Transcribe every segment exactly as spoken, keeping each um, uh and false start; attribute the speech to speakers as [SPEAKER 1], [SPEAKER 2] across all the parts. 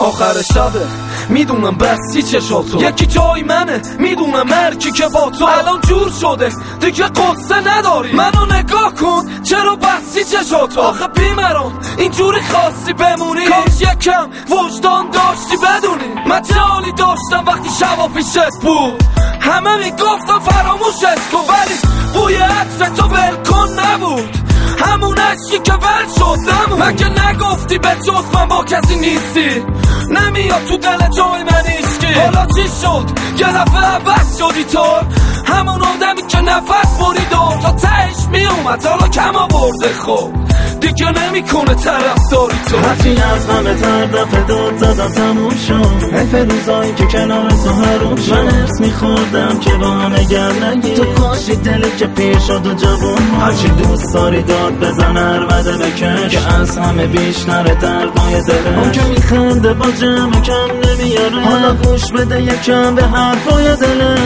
[SPEAKER 1] آخر شبه میدونم بسی چشاتو، یکی جای منه میدونم مرکی که با تو الان جور شده دیگه قصه نداری. منو نگاه کن چرا بسی چشاتو، آخه بیمران اینجوری خاصی بمونی. کاش یکم وجدان داشتی بدونی من چه حالی داشتم وقتی شبا پیشت بود. همه میگفتم فراموشش کن ولی بوی عطر تو ولکن نبود، همون عشقی که ول شد نمون. مگه نگفتی به جز من با کسی نیستی، نمیاد تو دل جای من ایشکی. حالا چی شد یه دفعه عوض شدی تو، همون آدمی که نفس بریدم تا تهش میومد حالا کم آورده. خب دیگه نمیکنه طرفداری تو.
[SPEAKER 2] هرچی از همه تر دفعه داد زدم تموم شد، حیف روزایی که کنار تو حروم شد. من ارس میخوردم که با همه گرم نگی، تو کاشی دلت که پیر شد و جوون. هرچی دوست داری داد بزن عربده بکش، که از همه بیشتر دردای دله. اون که میخنده با جمع کم نمیاره، حالا گوش بده یکم به حرفای دله.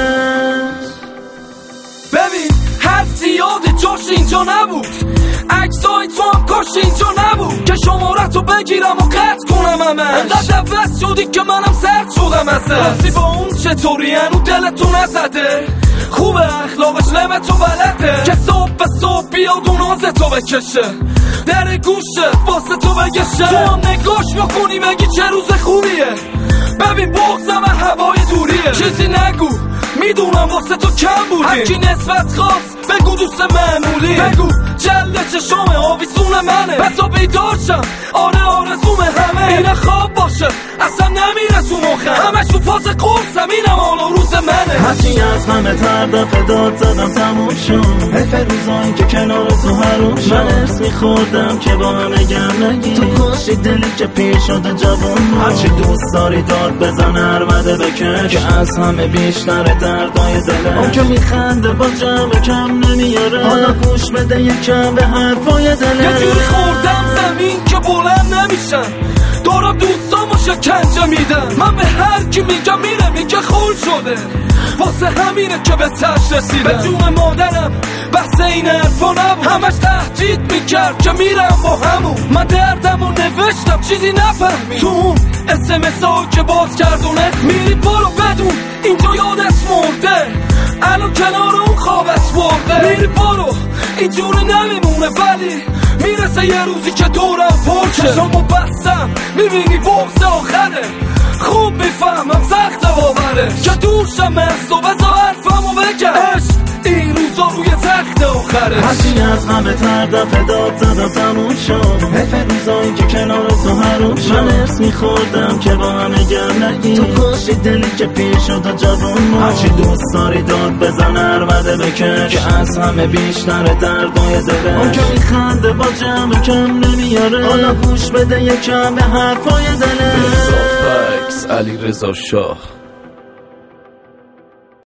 [SPEAKER 1] ببین حرف زیاده جاش اینجا نبود، عکسای تو هم کاش اینجا نبود که شمارتو بگیرم و قطع کنم همش. انقدر عوض شدی که منم سرد شدم ازش. راستی با اون چطوری هنو دلتو نزده، خوبه اخلاقش نمتو بلده که صبح به صبح بیاد و نازتو بکشه، در گوشت واسه تو بگشه. تو هم نگاش بکنی بگی چه روز خوبیه. ببین بغضم هوای دوریه، چیزی نگو میدونم واسه تو کم بودی. هرکی نسبت خواست بگو دوست معمولی، بگو جله چشام آویزون منه. بسا بیدارشم آره آرزوم همه، اینه خواب باشه اصلا نمیره تو مخم، همش تو فاز قرصم اینم حالا روز منه.
[SPEAKER 2] هرچی از همه تر دفعه داد زدم تموم شد، حیف روزایی که کنار تو حروم شد. من ارس میخوردم که با همه گرم نگی، تو کاشی دلی که پیر شده جوون. هرچی دوست داری داد بزن عربده بکش، که از همه بیشتر دردای دله. اون که میخنده با جمع کم نمیاره، حالا گوش بده یکم به حرفای دله.
[SPEAKER 1] یه جوری خوردم زمین که بلند نمیشم، دارم دوستامو شکنجه میدم. من به هر کی میگم میره میگه خول شده، واسه همینه که به تش رسیدم. به جون مادرم بحث این حرفا نبود، همش تهدید میکرد که میرم با همون. من دردمو نوشتم چیزی نفهمی، تو اون اس ام اس ها که باز کردونه میری برو بدون اینجا یادت مرده، الان کنار اون خوابت برده. میری برو اینجوری نمیمونه ولی میرسه یه روزی که دورم پرشه. چشامو بستم میبینی بغض آخره، خوب میفهمم سخت باوره که دوشم از تو بذار حرفمو بگم. عشق این روزا روی تخت آخره.
[SPEAKER 2] هرچی از همه تر دفعه داد زدم تموم شد، حیف روزایی که کنار تو حروم شد. من ارس میخوردم که با همه گرم نگی، تو کاشی دلی که پیر شد و جوون. هرچی دوست داری داد بزن عربده بکش، که از همه بیشتر دردای دله. اون که میخنده با جمع کم نمیاره، حالا گوش بده یکم به حرفای دله.
[SPEAKER 1] علی رضا شاه.